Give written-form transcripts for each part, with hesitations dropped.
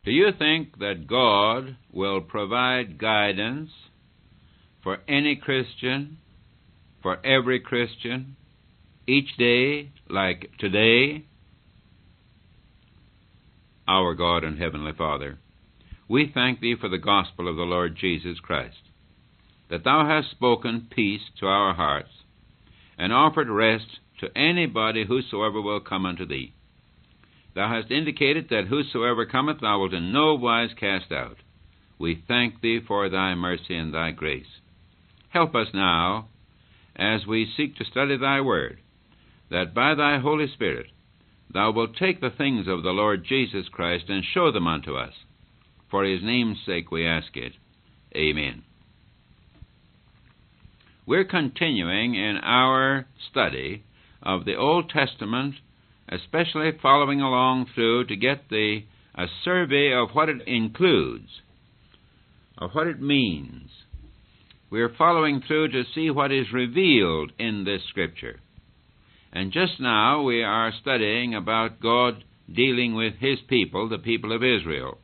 Do you think that God will provide guidance for any Christian, for every Christian, each day like today? Our God and Heavenly Father, we thank Thee for the gospel of the Lord Jesus Christ, that Thou hast spoken peace to our hearts, and offered rest to anybody whosoever will come unto Thee. Thou hast indicated that whosoever cometh Thou wilt in no wise cast out. We thank Thee for Thy mercy and Thy grace. Help us now, as we seek to study Thy Word, that by Thy Holy Spirit Thou wilt take the things of the Lord Jesus Christ and show them unto us. For His name's sake we ask it. Amen. We're continuing in our study of the Old Testament, especially following along through to get a survey of what it includes, of what it means. We're following through to see what is revealed in this Scripture. And just now we are studying about God dealing with His people, the people of Israel.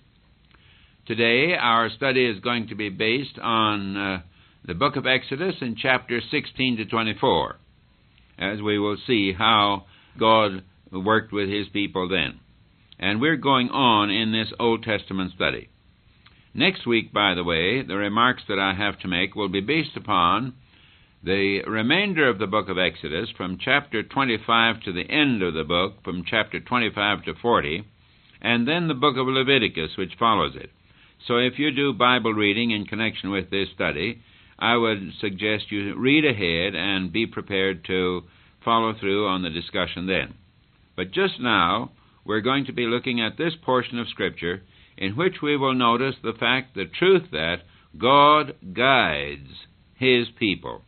Today our study is going to be based on the book of Exodus in chapters 16 to 24, as we will see how God worked with His people then. And we're going on in this Old Testament study. Next week, by the way, the remarks that I have to make will be based upon the remainder of the book of Exodus, from chapter 25 to the end of the book, from chapter 25 to 40, and then the book of Leviticus, which follows it. So if you do Bible reading in connection with this study, I would suggest you read ahead and be prepared to follow through on the discussion then. But just now, we're going to be looking at this portion of Scripture in which we will notice the fact, the truth that God guides His people.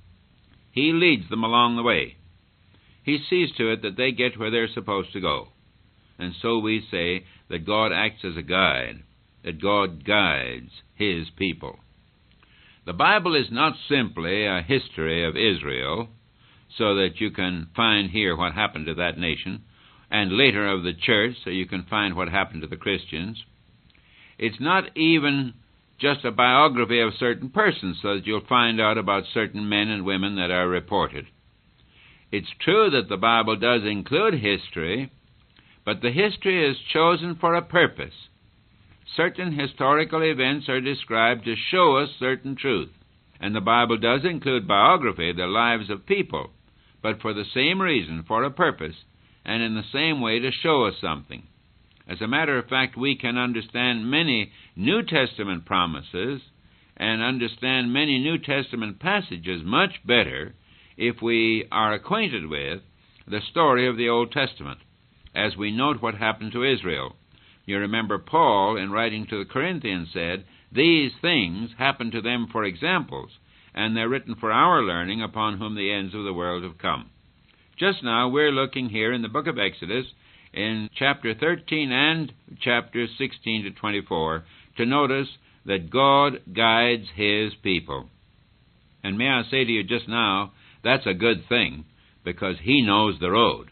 He leads them along the way. He sees to it that they get where they're supposed to go. And so we say that God acts as a guide, that God guides His people. The Bible is not simply a history of Israel, so that you can find here what happened to that nation, and later of the church, so you can find what happened to the Christians. It's not even just a biography of certain persons, so that you'll find out about certain men and women that are reported. It's true that the Bible does include history, but the history is chosen for a purpose. Certain historical events are described to show us certain truth. And the Bible does include biography, the lives of people, but for the same reason, for a purpose, and in the same way to show us something. As a matter of fact, we can understand many New Testament promises and understand many New Testament passages much better if we are acquainted with the story of the Old Testament, as we note what happened to Israel. You remember Paul, in writing to the Corinthians, said, "These things happened to them for examples, and they're written for our learning, upon whom the ends of the world have come." Just now we're looking here in the book of Exodus, in chapter 13 and chapters 16 to 24, to notice that God guides His people. And may I say to you just now, that's a good thing, because He knows the road,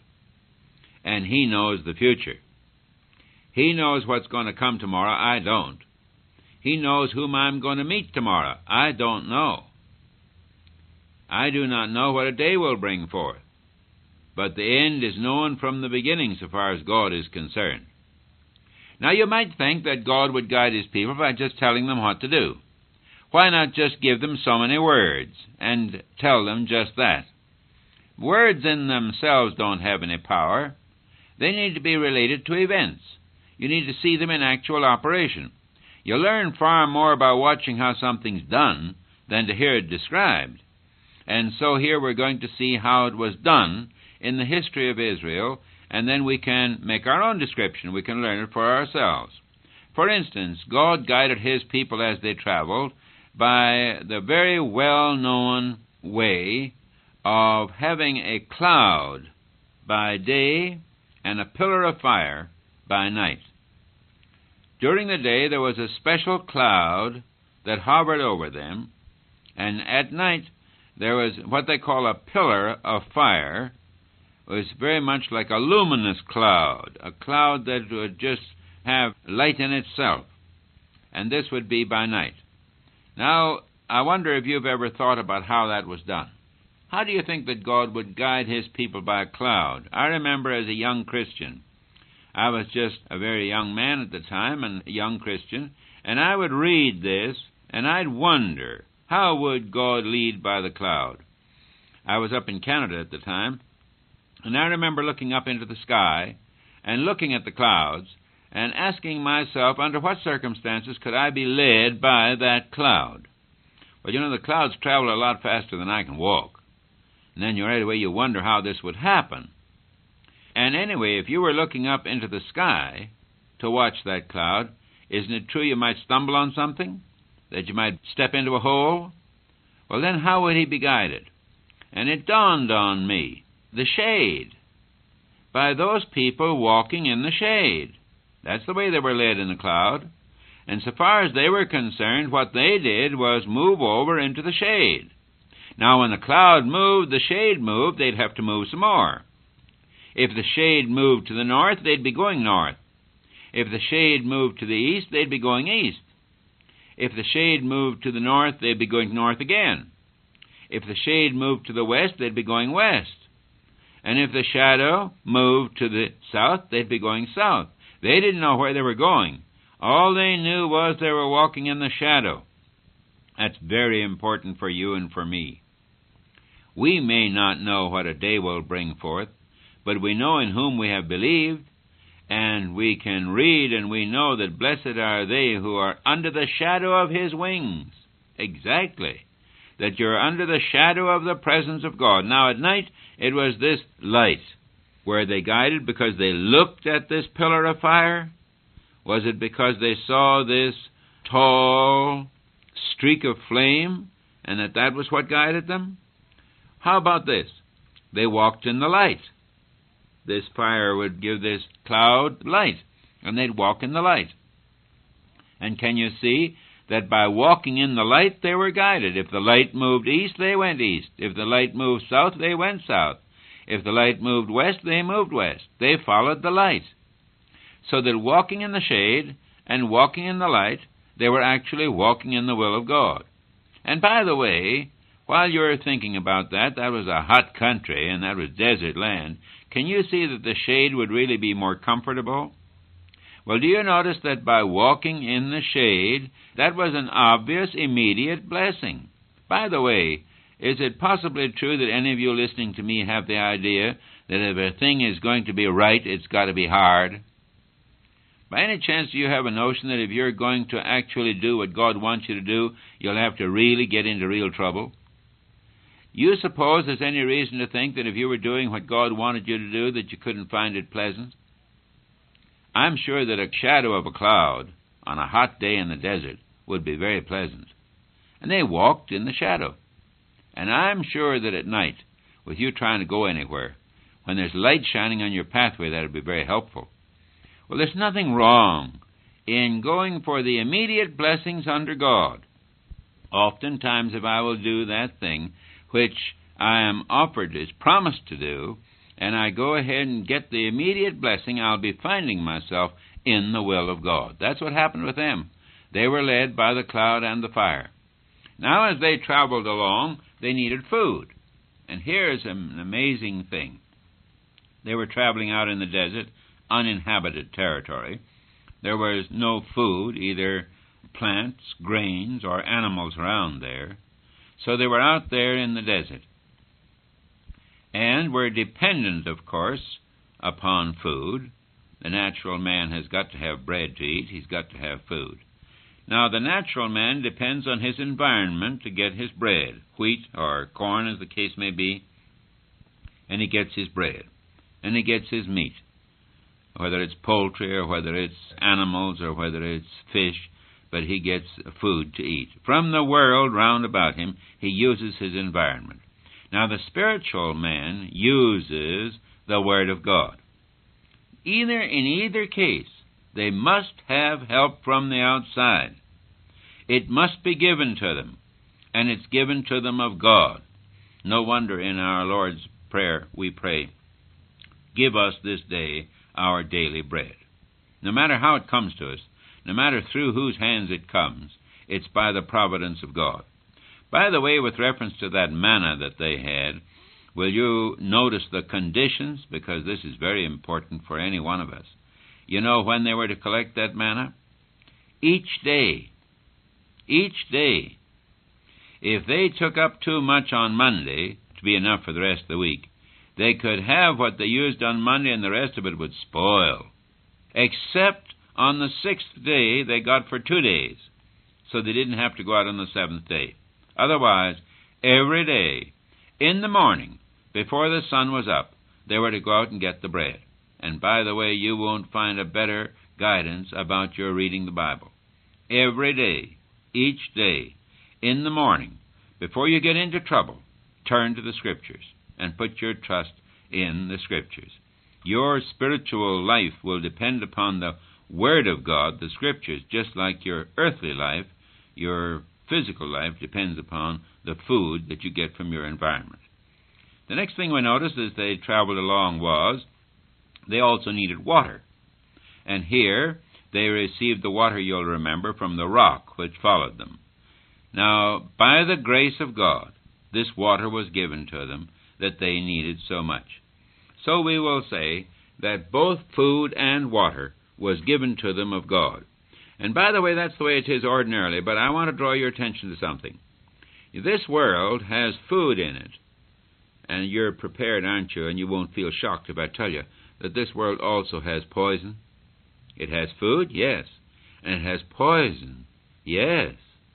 and He knows the future. He knows what's going to come tomorrow. I don't. He knows whom I'm going to meet tomorrow. I don't know. I do not know what a day will bring forth. But the end is known from the beginning so far as God is concerned. Now you might think that God would guide His people by just telling them what to do. Why not just give them so many words and tell them just that? Words in themselves don't have any power. They need to be related to events. You need to see them in actual operation. You learn far more by watching how something's done than to hear it described. And so here we're going to see how it was done in the history of Israel, and then we can make our own description. We can learn it for ourselves. For instance, God guided His people as they traveled by the very well-known way of having a cloud by day and a pillar of fire by night. During the day there was a special cloud that hovered over them, and at night there was what they call a pillar of fire. It was very much like a luminous cloud, a cloud that would just have light in itself, and this would be by night. Now, I wonder if you've ever thought about how that was done. How do you think that God would guide his people by a cloud? I remember as a young Christian, I was just a very young man at the time, and a young Christian, and I would read this, and I'd wonder, how would God lead by the cloud? I was up in Canada at the time, and I remember looking up into the sky and looking at the clouds and asking myself, under what circumstances could I be led by that cloud? Well, the clouds travel a lot faster than I can walk. And then right away you wonder how this would happen. And anyway, if you were looking up into the sky to watch that cloud, isn't it true you might stumble on something? That you might step into a hole? Well, then how would he be guided? And it dawned on me, the shade. By those people walking in the shade. That's the way they were led in the cloud. And so far as they were concerned, what they did was move over into the shade. Now, when the cloud moved, the shade moved, they'd have to move some more. If the shade moved to the north, they'd be going north. If the shade moved to the east, they'd be going east. If the shade moved to the north, they'd be going north again. If the shade moved to the west, they'd be going west. And if the shadow moved to the south, they'd be going south. They didn't know where they were going. All they knew was they were walking in the shadow. That's very important for you and for me. We may not know what a day will bring forth, but we know in whom we have believed, and we can read and we know that blessed are they who are under the shadow of his wings. Exactly. That you're under the shadow of the presence of God. Now at night it was this light. Were they guided because they looked at this pillar of fire? Was it because they saw this tall streak of flame and that was what guided them? How about this? They walked in the light. This fire would give this cloud light, and they'd walk in the light. And can you see that by walking in the light, they were guided? If the light moved east, they went east. If the light moved south, they went south. If the light moved west, they moved west. They followed the light. So that walking in the shade and walking in the light, they were actually walking in the will of God. And by the way, while you're thinking about that was a hot country and that was desert land. Can you see that the shade would really be more comfortable? Well, do you notice that by walking in the shade, that was an obvious, immediate blessing? By the way, is it possibly true that any of you listening to me have the idea that if a thing is going to be right, it's got to be hard? By any chance do you have a notion that if you're going to actually do what God wants you to do, you'll have to really get into real trouble? You suppose there's any reason to think that if you were doing what God wanted you to do, that you couldn't find it pleasant? I'm sure that a shadow of a cloud on a hot day in the desert would be very pleasant. And they walked in the shadow. And I'm sure that at night, with you trying to go anywhere, when there's light shining on your pathway, that would be very helpful. Well, there's nothing wrong in going for the immediate blessings under God. Oftentimes, if I will do that thing which I am offered, is promised to do, and I go ahead and get the immediate blessing, I'll be finding myself in the will of God. That's what happened with them. They were led by the cloud and the fire. Now, as they traveled along, they needed food. And here's an amazing thing. They were traveling out in the desert, uninhabited territory. There was no food, either plants, grains, or animals around there. So they were out there in the desert. And were dependent, of course, upon food. The natural man has got to have bread to eat. He's got to have food. Now, the natural man depends on his environment to get his bread, wheat or corn, as the case may be, and he gets his bread, and he gets his meat, whether it's poultry or whether it's animals or whether it's fish, but he gets food to eat. From the world round about him, he uses his environment. Now, the spiritual man uses the Word of God. In either case, they must have help from the outside. It must be given to them, and it's given to them of God. No wonder in our Lord's Prayer we pray, "Give us this day our daily bread." No matter how it comes to us, no matter through whose hands it comes, it's by the providence of God. By the way, with reference to that manna that they had, will you notice the conditions? Because this is very important for any one of us. You know when they were to collect that manna? Each day. Each day. If they took up too much on Monday to be enough for the rest of the week, they could have what they used on Monday and the rest of it would spoil. Except on the 6th day they got for 2 days, so they didn't have to go out on the 7th day. Otherwise, every day, in the morning, before the sun was up, they were to go out and get the bread. And by the way, you won't find a better guidance about your reading the Bible. Every day, each day, in the morning, before you get into trouble, turn to the Scriptures and put your trust in the Scriptures. Your spiritual life will depend upon the Word of God, the Scriptures, just like your earthly life, your physical life depends upon the food that you get from your environment. The next thing we noticed as they traveled along was they also needed water. And here they received the water, you'll remember, from the rock which followed them. Now, by the grace of God, this water was given to them that they needed so much. So we will say that both food and water was given to them of God. And by the way, that's the way it is ordinarily, but I want to draw your attention to something. This world has food in it. And you're prepared, aren't you? And you won't feel shocked if I tell you that this world also has poison. It has food, yes. And it has poison, yes.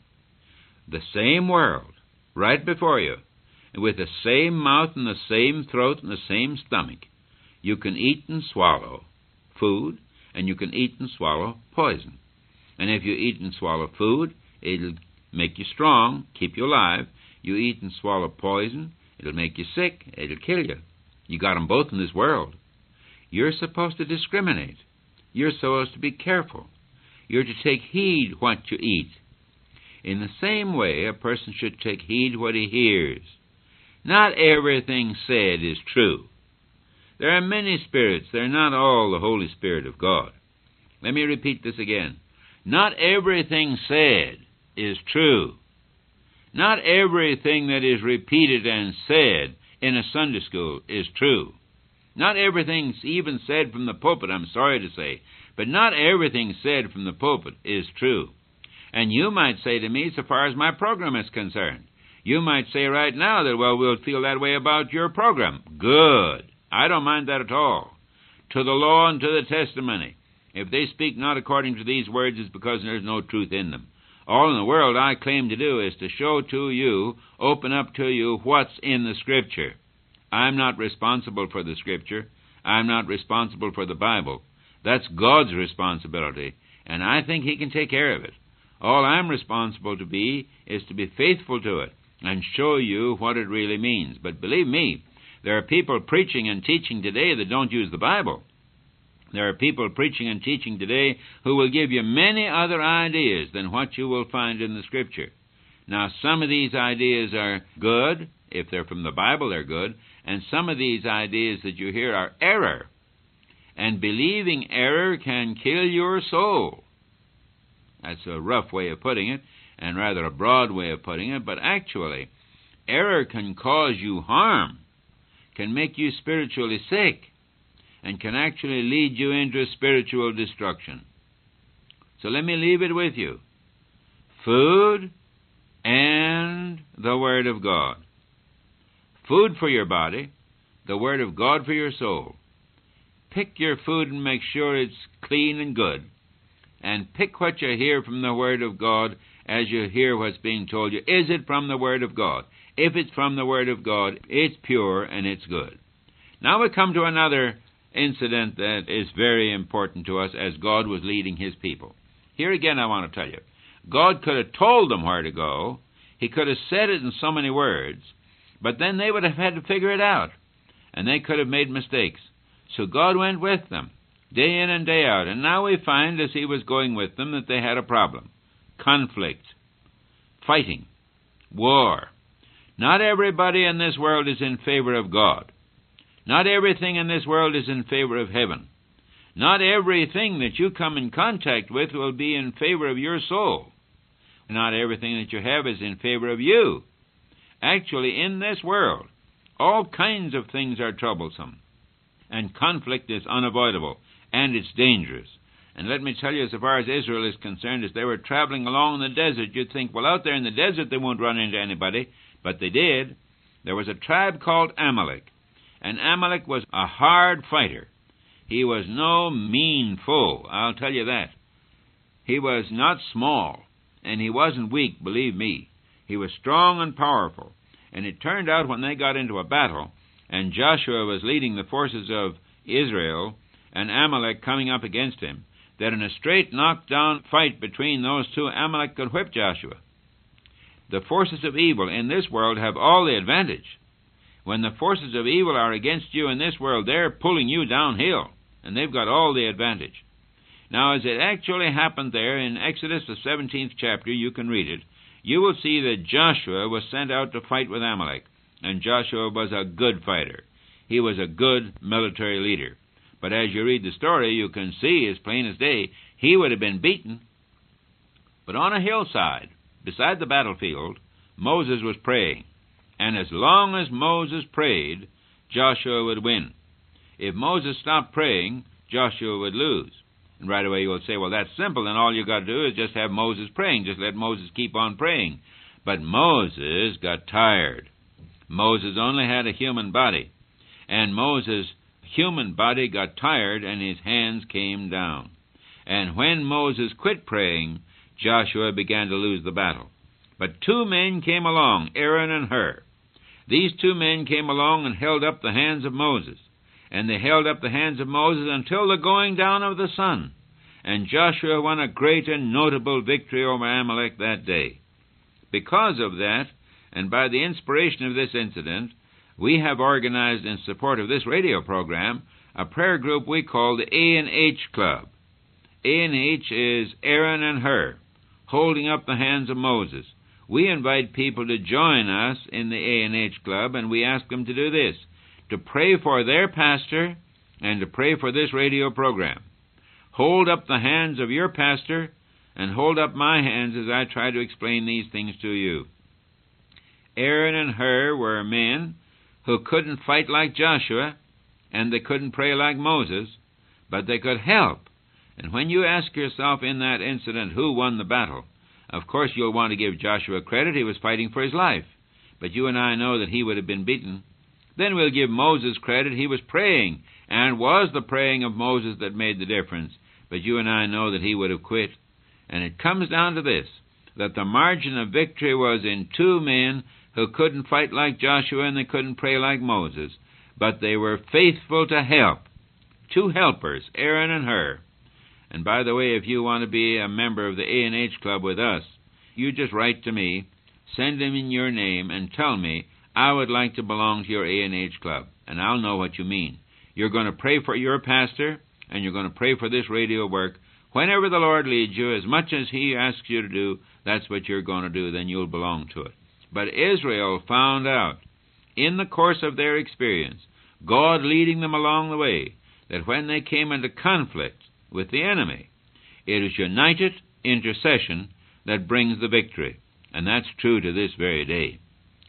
The same world, right before you, with the same mouth and the same throat and the same stomach. You can eat and swallow food, and you can eat and swallow poison. And if you eat and swallow food, it'll make you strong, keep you alive. You eat and swallow poison, it'll make you sick, it'll kill you. You got them both in this world. You're supposed to discriminate. You're supposed to be careful. You're to take heed what you eat. In the same way, a person should take heed what he hears. Not everything said is true. There are many spirits. They're not all the Holy Spirit of God. Let me repeat this again. Not everything said is true. Not everything that is repeated and said in a Sunday school is true. Not everything even said from the pulpit, I'm sorry to say, but not everything said from the pulpit is true. And you might say to me, so far as my program is concerned, you might say right now that, well, we'll feel that way about your program. Good. I don't mind that at all. To the law and to the testimony. If they speak not according to these words, it's because there's no truth in them. All in the world I claim to do is to show to you, open up to you what's in the Scripture. I'm not responsible for the Scripture. I'm not responsible for the Bible. That's God's responsibility, and I think He can take care of it. All I'm responsible to be is to be faithful to it and show you what it really means. But believe me, there are people preaching and teaching today that don't use the Bible. There are people preaching and teaching today who will give you many other ideas than what you will find in the Scripture. Now, some of these ideas are good. If they're from the Bible, they're good. And some of these ideas that you hear are error. And believing error can kill your soul. That's a rough way of putting it, and rather a broad way of putting it. But actually, error can cause you harm, can make you spiritually sick, and can actually lead you into spiritual destruction. So let me leave it with you. Food and the Word of God. Food for your body, the Word of God for your soul. Pick your food and make sure it's clean and good. And pick what you hear from the Word of God as you hear what's being told you. Is it from the Word of God? If it's from the Word of God, it's pure and it's good. Now we come to another incident that is very important to us as God was leading His people. Here again I want to tell you, God could have told them where to go. He could have said it in so many words, but then they would have had to figure it out, and they could have made mistakes. So God went with them, day in and day out, and now we find as He was going with them that they had a problem. Conflict, fighting, war. Not everybody in this world is in favor of God. Not everything in this world is in favor of heaven. Not everything that you come in contact with will be in favor of your soul. Not everything that you have is in favor of you. Actually, in this world, all kinds of things are troublesome, and conflict is unavoidable, and it's dangerous. And let me tell you, as far as Israel is concerned, as they were traveling along in the desert, you'd think, well, out there in the desert they won't run into anybody. But they did. There was a tribe called Amalek, and Amalek was a hard fighter. He was no mean foe, I'll tell you that. He was not small, and he wasn't weak, believe me. He was strong and powerful. And it turned out when they got into a battle, and Joshua was leading the forces of Israel, and Amalek coming up against him, that in a straight knockdown fight between those two, Amalek could whip Joshua. The forces of evil in this world have all the advantage. When the forces of evil are against you in this world, they're pulling you downhill, and they've got all the advantage. Now, as it actually happened there in Exodus, the 17th chapter, you can read it, you will see that Joshua was sent out to fight with Amalek, and Joshua was a good fighter. He was a good military leader. But as you read the story, you can see as plain as day, he would have been beaten. But on a hillside, beside the battlefield, Moses was praying. And as long as Moses prayed, Joshua would win. If Moses stopped praying, Joshua would lose. And right away you will say, well, that's simple, then all you've got to do is just have Moses praying. Just let Moses keep on praying. But Moses got tired. Moses only had a human body. And Moses' human body got tired and his hands came down. And when Moses quit praying, Joshua began to lose the battle. But two men came along, Aaron and Hur. These two men came along and held up the hands of Moses. And they held up the hands of Moses until the going down of the sun. And Joshua won a great and notable victory over Amalek that day. Because of that, and by the inspiration of this incident, we have organized in support of this radio program a prayer group we call the A&H Club. A&H is Aaron and Hur, holding up the hands of Moses. We invite people to join us in the A&H Club, and we ask them to do this, to pray for their pastor and to pray for this radio program. Hold up the hands of your pastor and hold up my hands as I try to explain these things to you. Aaron and Hur were men who couldn't fight like Joshua, and they couldn't pray like Moses, but they could help. And when you ask yourself in that incident who won the battle, of course you'll want to give Joshua credit. He was fighting for his life. But you and I know that he would have been beaten. Then we'll give Moses credit. He was praying, and it was the praying of Moses that made the difference. But you and I know that he would have quit. And it comes down to this, that the margin of victory was in two men who couldn't fight like Joshua and they couldn't pray like Moses, but they were faithful to help. Two helpers, Aaron and Hur. And by the way, if you want to be a member of the A&H Club with us, you just write to me, send them in your name, and tell me, I would like to belong to your A&H Club, and I'll know what you mean. You're going to pray for your pastor, and you're going to pray for this radio work. Whenever the Lord leads you, as much as He asks you to do, that's what you're going to do, then you'll belong to it. But Israel found out, in the course of their experience, God leading them along the way, that when they came into conflict with the enemy, it is united intercession that brings the victory. And that's true to this very day.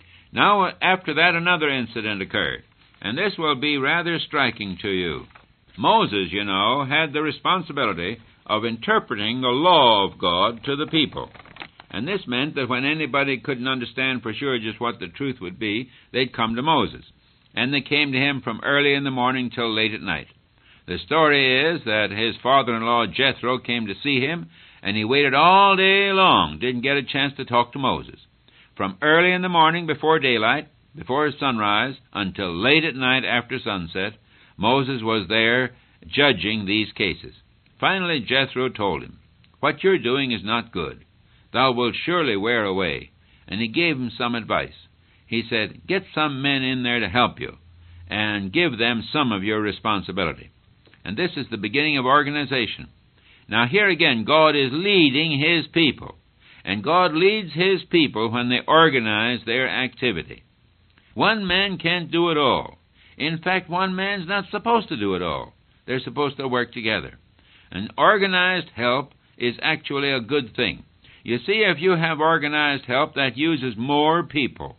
Now, after that, another incident occurred, and this will be rather striking to you. Moses, you know, had the responsibility of interpreting the law of God to the people. And this meant that when anybody couldn't understand for sure just what the truth would be, they'd come to Moses. And they came to him from early in the morning till late at night. The story is that his father-in-law Jethro came to see him, and he waited all day long, didn't get a chance to talk to Moses. From early in the morning before daylight, before sunrise, until late at night after sunset, Moses was there judging these cases. Finally, Jethro told him, "What you're doing is not good. Thou wilt surely wear away." And he gave him some advice. He said, "Get some men in there to help you, and give them some of your responsibility." And this is the beginning of organization. Now here again, God is leading His people. And God leads His people when they organize their activity. One man can't do it all. In fact, one man's not supposed to do it all. They're supposed to work together. And organized help is actually a good thing. You see, if you have organized help, that uses more people.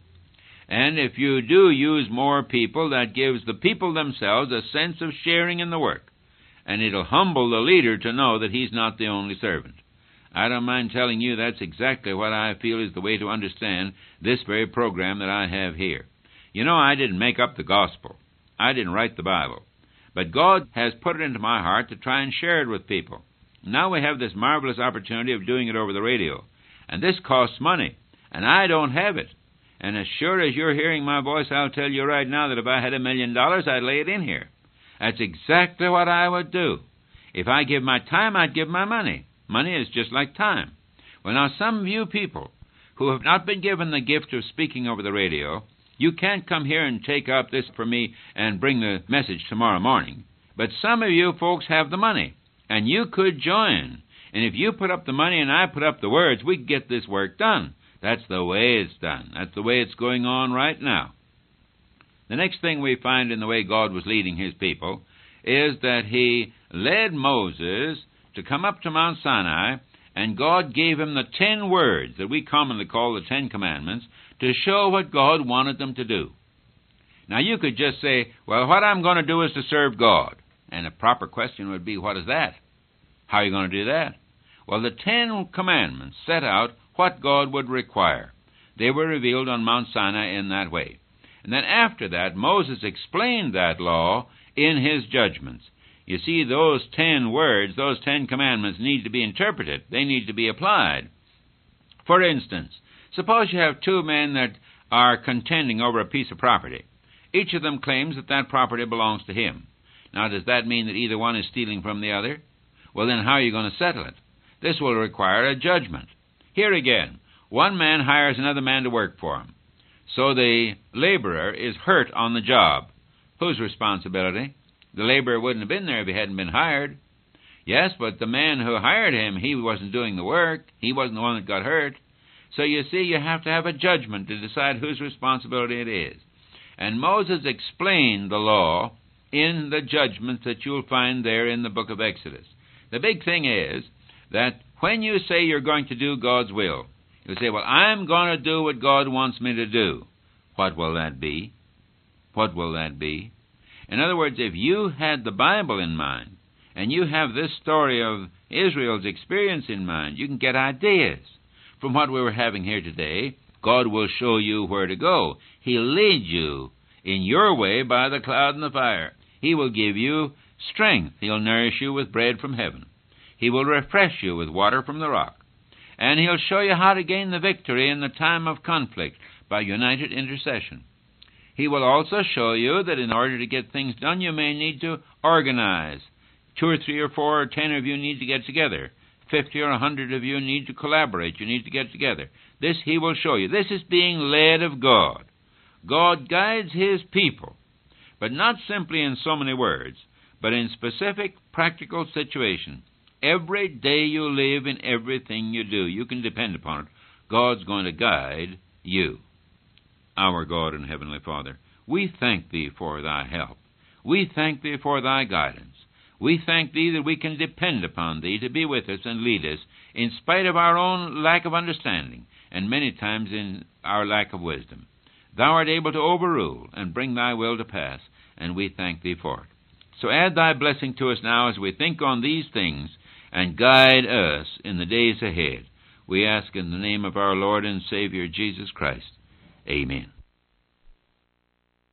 And if you do use more people, that gives the people themselves a sense of sharing in the work. And it'll humble the leader to know that he's not the only servant. I don't mind telling you that's exactly what I feel is the way to understand this very program that I have here. You know, I didn't make up the gospel. I didn't write the Bible. But God has put it into my heart to try and share it with people. Now we have this marvelous opportunity of doing it over the radio. And this costs money, and I don't have it. And as sure as you're hearing my voice, I'll tell you right now that if I had $1 million, I'd lay it in here. That's exactly what I would do. If I give my time, I'd give my money. Money is just like time. Well, now, some of you people who have not been given the gift of speaking over the radio, you can't come here and take up this for me and bring the message tomorrow morning. But some of you folks have the money, and you could join. And if you put up the money and I put up the words, we could get this work done. That's the way it's done. That's the way it's going on right now. The next thing we find in the way God was leading his people is that he led Moses to come up to Mount Sinai, and God gave him the 10 words that we commonly call the 10 Commandments to show what God wanted them to do. Now, you could just say, well, what I'm going to do is to serve God. And a proper question would be, what is that? How are you going to do that? Well, the 10 Commandments set out what God would require. They were revealed on Mount Sinai in that way. And then after that, Moses explained that law in his judgments. You see, those 10 words, those 10 commandments need to be interpreted. They need to be applied. For instance, suppose you have 2 men that are contending over a piece of property. Each of them claims that that property belongs to him. Now, does that mean that either one is stealing from the other? Well, then how are you going to settle it? This will require a judgment. Here again, one man hires another man to work for him. So the laborer is hurt on the job. Whose responsibility? The laborer wouldn't have been there if he hadn't been hired. Yes, but the man who hired him, he wasn't doing the work. He wasn't the one that got hurt. So you see, you have to have a judgment to decide whose responsibility it is. And Moses explained the law in the judgments that you'll find there in the book of Exodus. The big thing is that when you say you're going to do God's will, you say, well, I'm going to do what God wants me to do. What will that be? What will that be? In other words, if you had the Bible in mind, and you have this story of Israel's experience in mind, you can get ideas. From what we were having here today, God will show you where to go. He'll lead you in your way by the cloud and the fire. He will give you strength. He'll nourish you with bread from heaven. He will refresh you with water from the rock. And he'll show you how to gain the victory in the time of conflict by united intercession. He will also show you that in order to get things done, you may need to organize. 2 or 3 or 4 or 10 of you need to get together. 50 or 100 of you need to collaborate. You need to get together. This he will show you. This is being led of God. God guides his people, but not simply in so many words, but in specific practical situations. Every day you live, in everything you do, you can depend upon it. God's going to guide you. Our God and Heavenly Father, we thank Thee for Thy help. We thank Thee for Thy guidance. We thank Thee that we can depend upon Thee to be with us and lead us in spite of our own lack of understanding and many times in our lack of wisdom. Thou art able to overrule and bring Thy will to pass, and we thank Thee for it. So add Thy blessing to us now as we think on these things and guide us in the days ahead. We ask in the name of our Lord and Savior Jesus Christ. Amen.